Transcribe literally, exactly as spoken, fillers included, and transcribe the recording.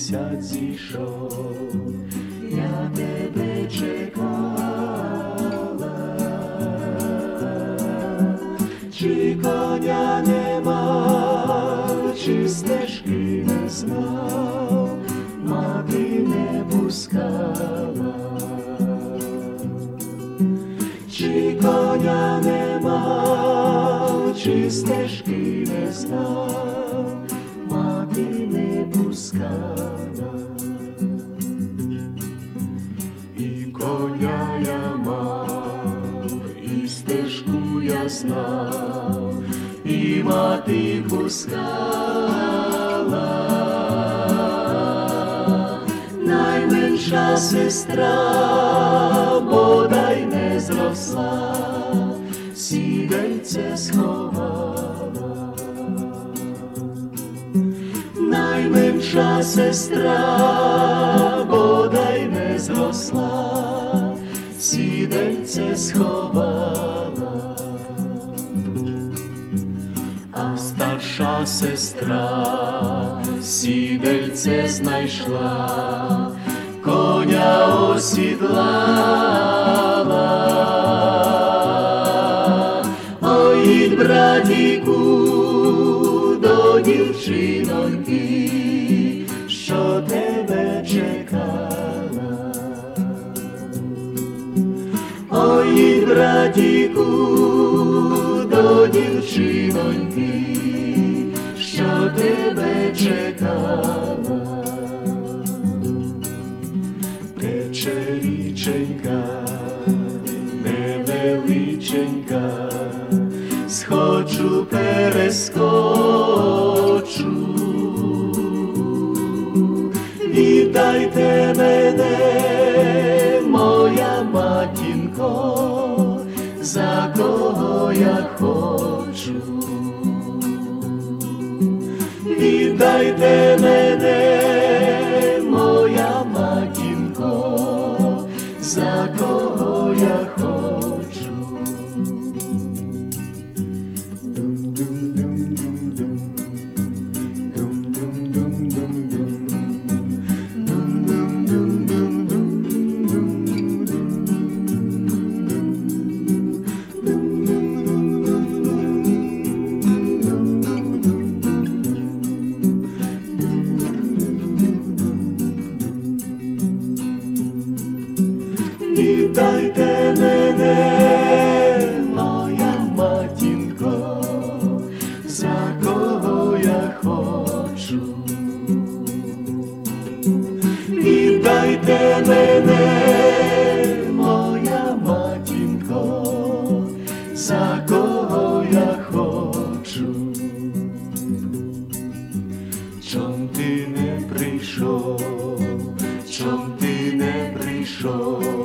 місяць зійшов, я тебе чекала, чи коня нема, чи стежки не знав, мати не пускала, чи коня нема, чи стежки не знав, мати не пускала. І коня я мав, і стежку я знав, і мати пускала. Найменша сестра бодай не зросла, сідельце сховала. Найменша сестра бодай не зросла, сідельце сховала. А старша сестра сідельце знайшла, коня осідлала. Ой, братіку, до дівчиноньки, що тебе чекала. Ой, братіку, до дівчиноньки, що тебе чекала. Тече річенька, невеличенька, схочу, перескочу. Віддайте мене, моя матінко, за кого я хочу. Віддайте мене, моя матінко, за кого я хочу. Віддайте мене, моя матінко, за кого я хочу. Віддайте мене, моя матінко, за кого я хочу. Чом ти не прийшов, чом ти не прийшов,